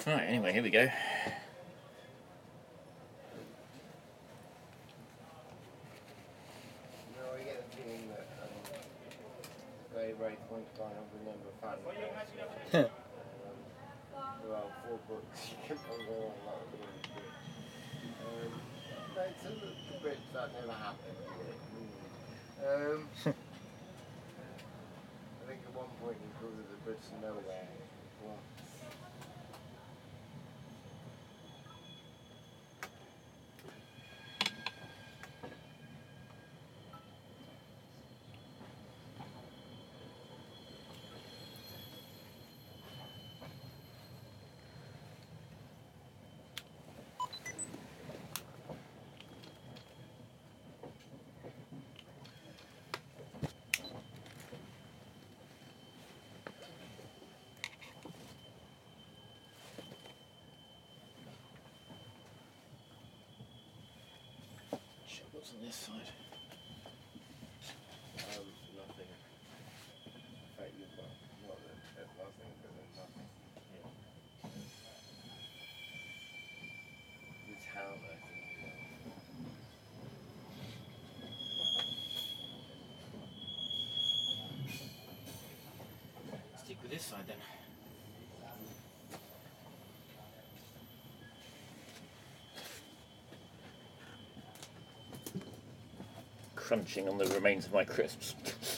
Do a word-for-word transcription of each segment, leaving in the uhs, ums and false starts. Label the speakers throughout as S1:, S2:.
S1: Right, anyway, here we go.
S2: No, I get the feeling that um, Ray Ray's going to find a number of fans. um, well, four books, you can go on a lot of really good. Um, no, it's a the, the Brits, that never happened, did it? Mm. Um, I think at one point he called it the Brits of nowhere. Well,
S1: Check what's on this side.
S2: um, nothing. In fact, you've got not that there's nothing, but there's nothing.
S1: Yeah.
S2: The town, I think.
S1: Stick with this side then. Crunching on the remains of my crisps.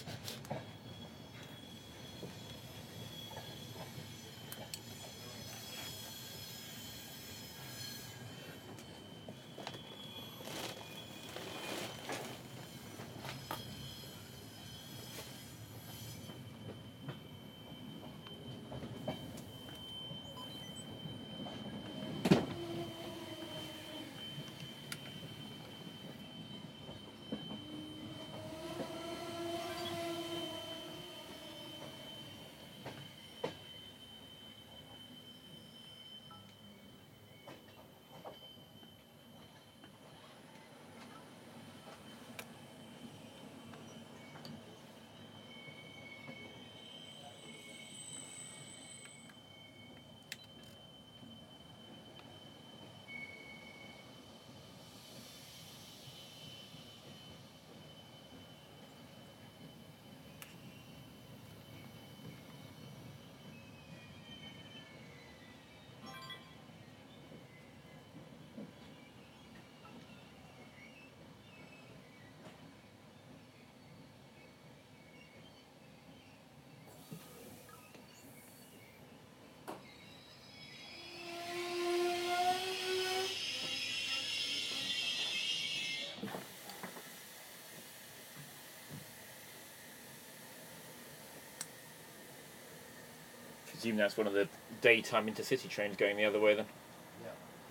S1: Presume that's one of the daytime intercity trains going the other way then.
S2: Yeah.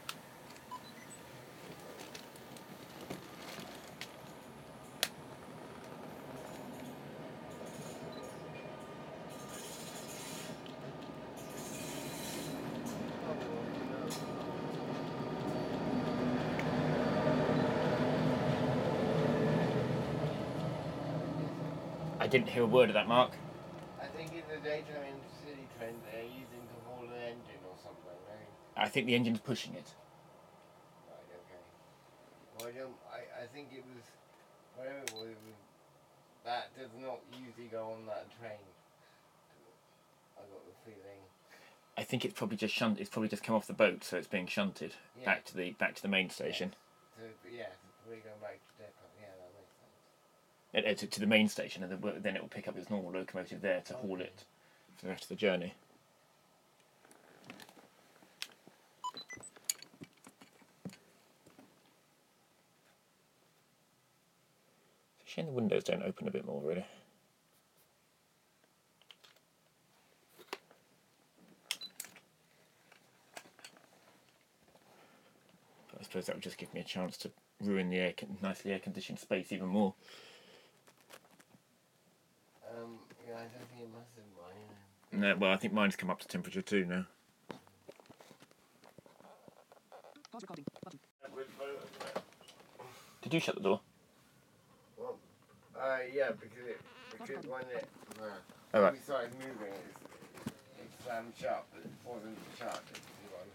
S1: I didn't hear a word of that, Mark.
S2: I think in the daytime in the city train they're using to haul an engine or something, right?
S1: I think the engine's pushing it.
S2: Right, okay. Well, I don't, I, I think it was, whatever it was, it was, that does not usually go on that train. I got the feeling.
S1: I think it's probably just shunt. It's probably just come off the boat, so it's being shunted
S2: Yeah.
S1: back to the back to the main station.
S2: So, yeah, so we're going back to depot. Yeah, that makes sense.
S1: Uh, uh, to, to the main station, and then- then it will pick up its normal locomotive there to haul it for the rest of the journey. It's a shame the windows don't open a bit more, really. But I suppose that would just give me a chance to ruin the air, nicely air-conditioned space even more.
S2: Um, yeah, I don't think it must have mine.
S1: No, well, I think mine's come up to temperature too now. Did you shut the door?
S2: Well, uh, yeah, because it, because when it, uh,
S1: All right.
S2: we started moving, it's, it's um, shut, but it wasn't shut, if you see what I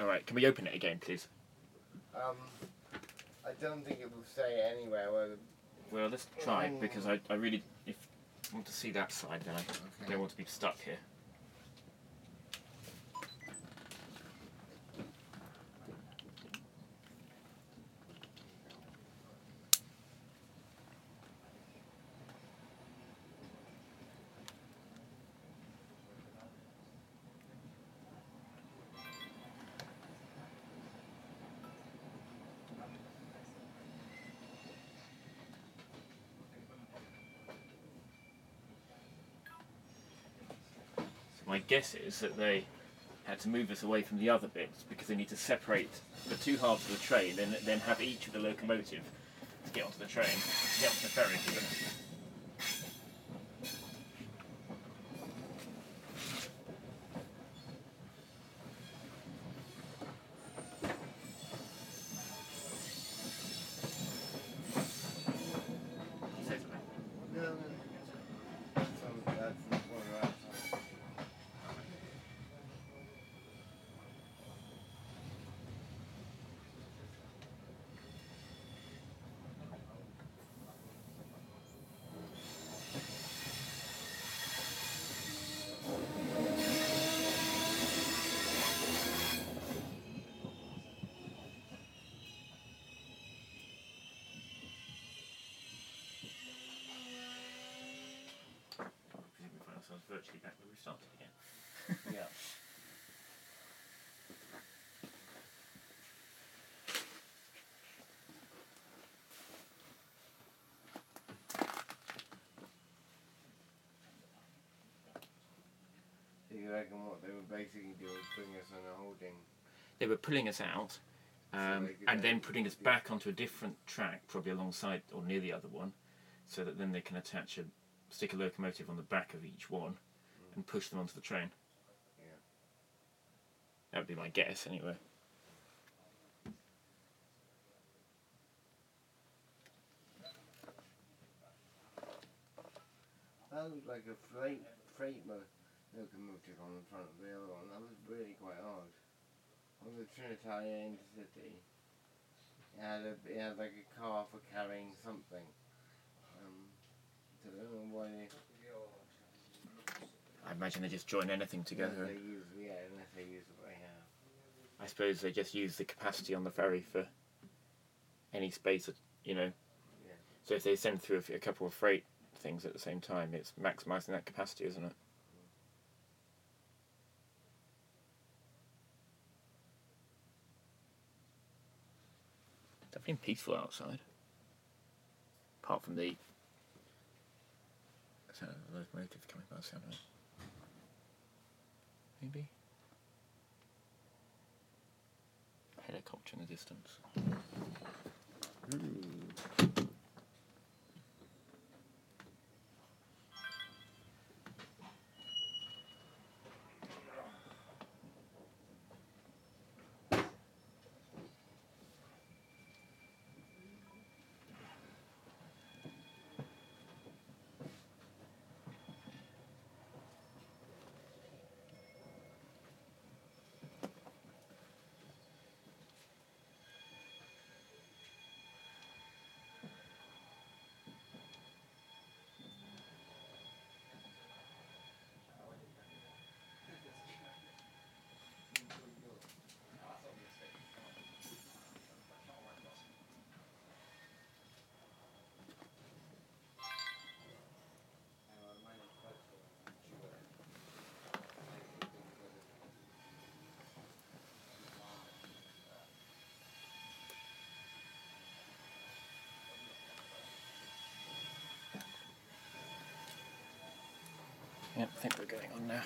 S1: All right, can we open it again, please?
S2: Um, I don't think it will say anywhere where the...
S1: Well, let's try, because I, I really, if I want to see that side, then I
S2: Okay.
S1: don't want to be stuck here. My guess is that they had to move us away from the other bits because they need to separate the two halves of the train and then have each of the locomotive to get onto the train, to get onto the ferry. Say something.
S2: No, no. That's, on, that's the corner outside.
S1: We find ourselves virtually back where we started again.
S2: Yeah. So you reckon what they were basically doing was bring us on a holding...
S1: They were pulling us out um,
S2: they could
S1: and then
S2: then-
S1: putting us back onto a different track, probably alongside or near the other one, so that then they can attach a stick a locomotive on the back of each one and push them onto the train.
S2: Yeah.
S1: That would be my guess, anyway.
S2: That looked like a freight, freight mo- locomotive on the front of the other one. That was really quite odd. On the Trinitalia Intercity, it had, a, it had like a car for carrying something. Um, so I don't know why they...
S1: I imagine they just join anything together.
S2: Unless they use, yeah, unless they use what they have.
S1: I suppose they just use the capacity on the ferry for any space, that, you know.
S2: Yeah.
S1: So if they send through a, f- a couple of freight things at the same time, it's maximising that capacity, isn't it? Definitely peaceful outside. Apart from the sound of the locomotive coming by, sound of it. Maybe. Helicopter in the distance. Ooh. Yep, I think we're going on now.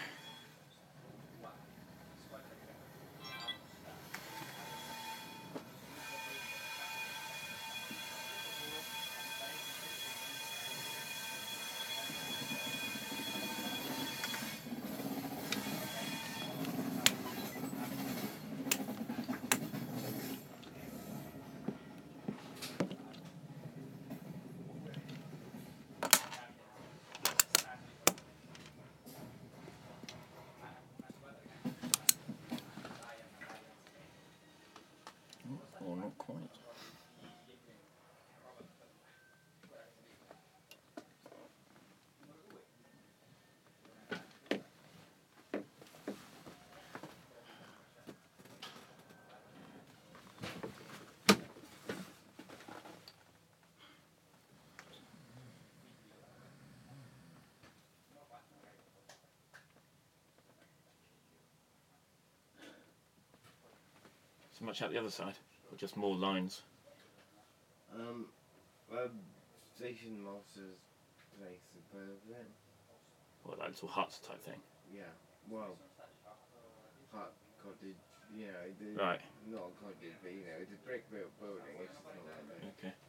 S1: So much out the other side, or just more lines?
S2: Um, well, Station Master's place above it.
S1: What, like little huts type thing?
S2: Yeah, well, hut, cottage, you know, the,
S1: Right.
S2: not a cottage, but you know, it's a brick built building, it's just not that big.
S1: Okay.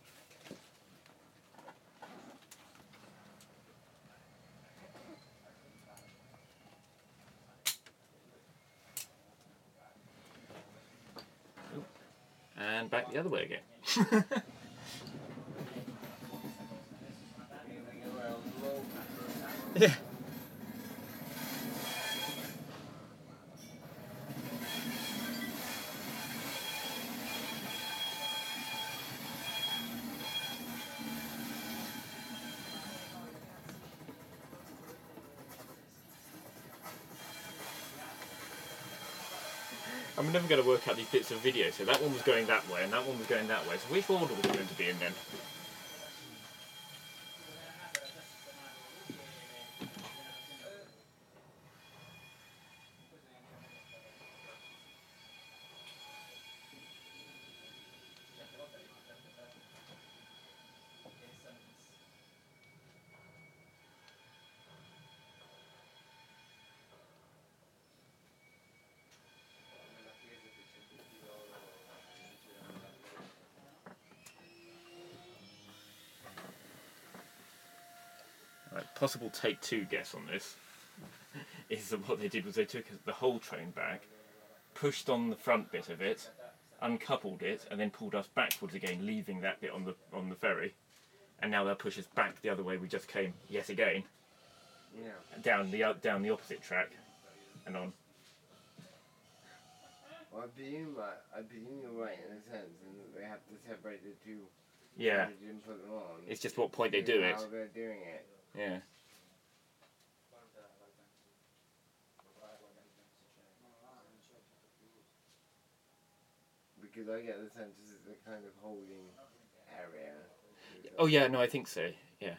S1: Oop. And back the other way again.
S2: Feeling around low.
S1: Yeah. I'm never going to work out these bits of video. So that one was going that way, and that one was going that way. So which order was it going to be in then? Right, possible take two guess on this is that what they did was they took the whole train back, pushed on the front bit of it, uncoupled it, and then pulled us backwards again, leaving that bit on the on the ferry. And now they'll push us back the other way we just came yet again,
S2: Yeah.
S1: down the down the opposite track, and on.
S2: Well, I presume, like, I presume you're right in a sense, and they have to separate the two.
S1: Yeah,
S2: They didn't put them on.
S1: it's just what point they
S2: See
S1: do it.
S2: How they're doing it.
S1: Yeah.
S2: Because I get the sense this is a kind of holding area.
S1: Oh yeah, no, I think so. Yeah.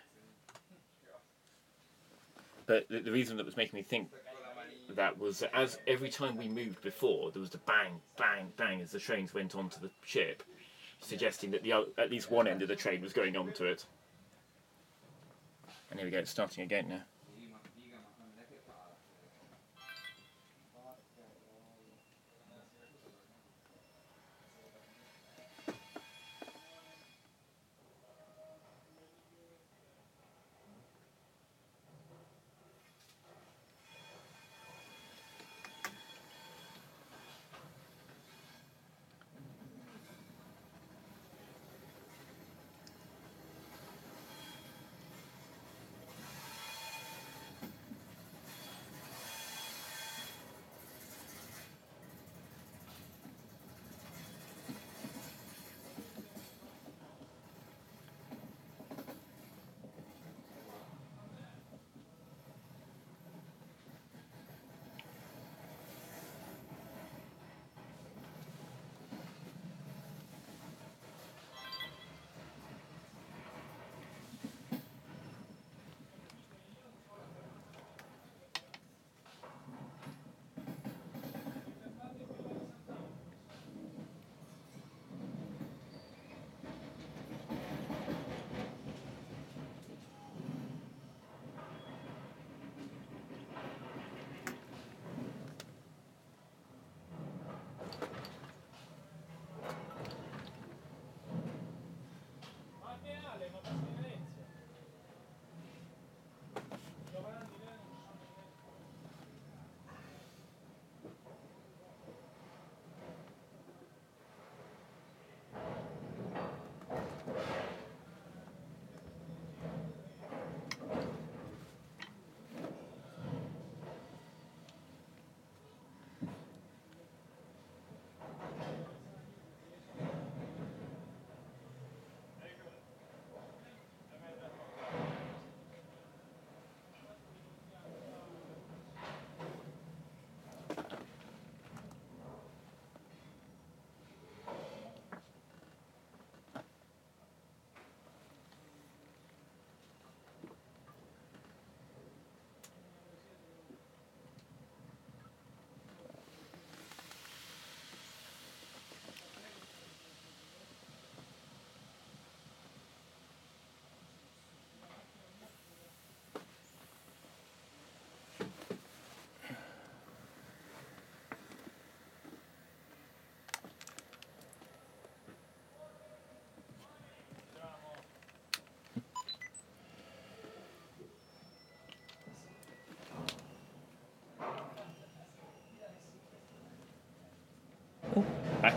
S1: But the, the reason that was making me think that was that as every time we moved before, there was the bang, bang, bang as the trains went onto the ship, suggesting that the o- at least one end of the train was going onto it. And here we go, it's starting again now.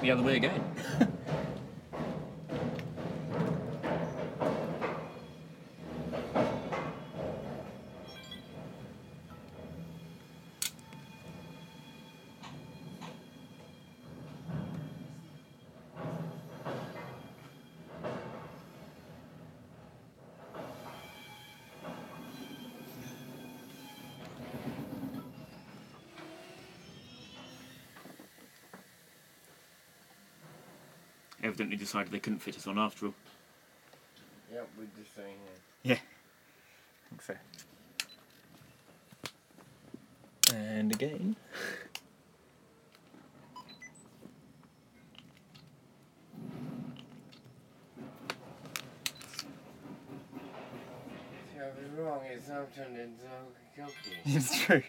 S1: the other way again. Evidently decided they couldn't fit us on after all.
S2: Yep, we're just saying that.
S1: Yeah, I think so. And again.
S2: Yeah, I was wrong, it's now turned into hokey-cokey.
S1: It's true.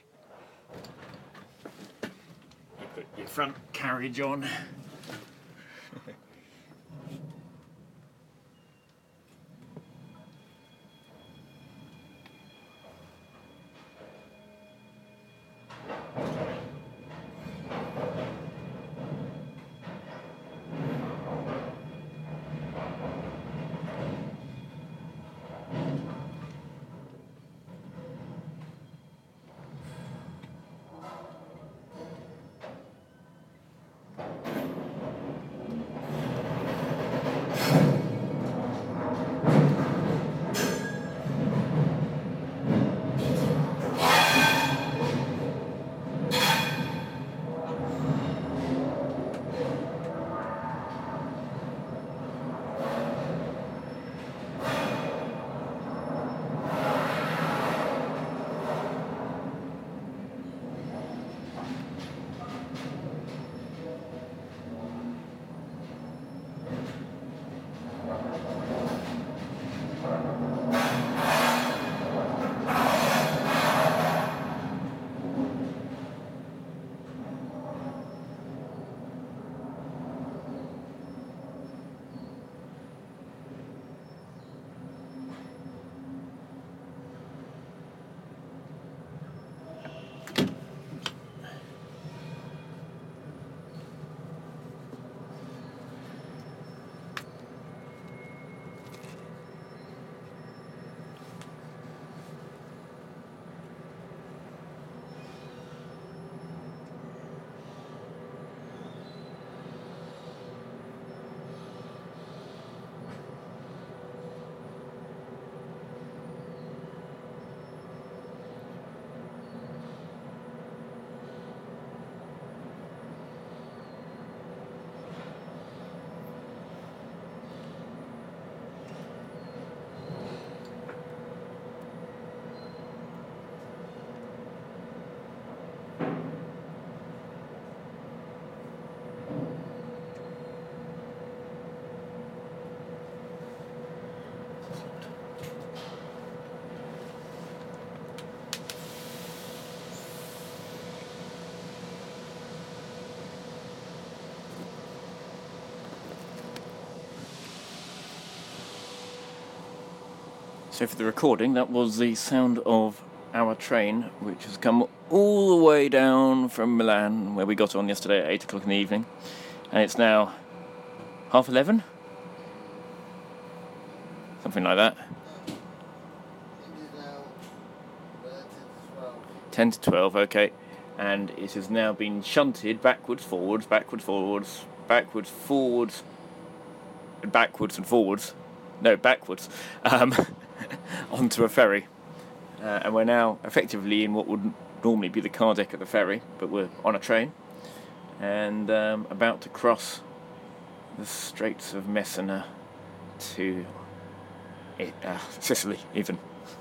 S1: You put your front carriage on. So for the recording, that was the sound of our train, which has come all the way down from Milan, where we got on yesterday at eight o'clock in the evening. And it's now half eleven? Something like that. ten to twelve, okay. And it has now been shunted backwards, forwards, backwards, forwards, backwards, forwards, backwards and forwards. No, backwards. Um, onto a ferry. Uh, and we're now effectively in what would normally be the car deck of the ferry, but we're on a train. And um, about to cross the Straits of Messina to it, uh, Sicily, even.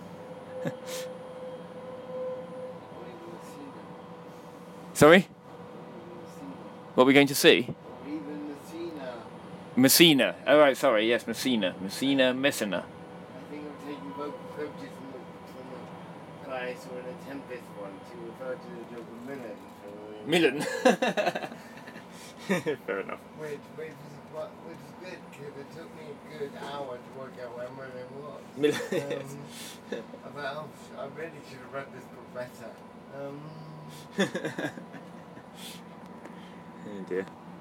S1: Sorry? What are we going to see?
S2: Even Messina.
S1: Messina. Oh, right, sorry, yes, Messina. Messina, Messina.
S2: I think I'm taking vocal coaches from the, from the Clarice or the Tempest one to refer to the joke of Milan.
S1: Milan. Fair enough.
S2: Which, which, is, what, which is good, because it took me a good hour to work out where Milan was.
S1: Milan.
S2: Um, I thought, oh, I really should have read this book better. Um,
S1: Oh dear.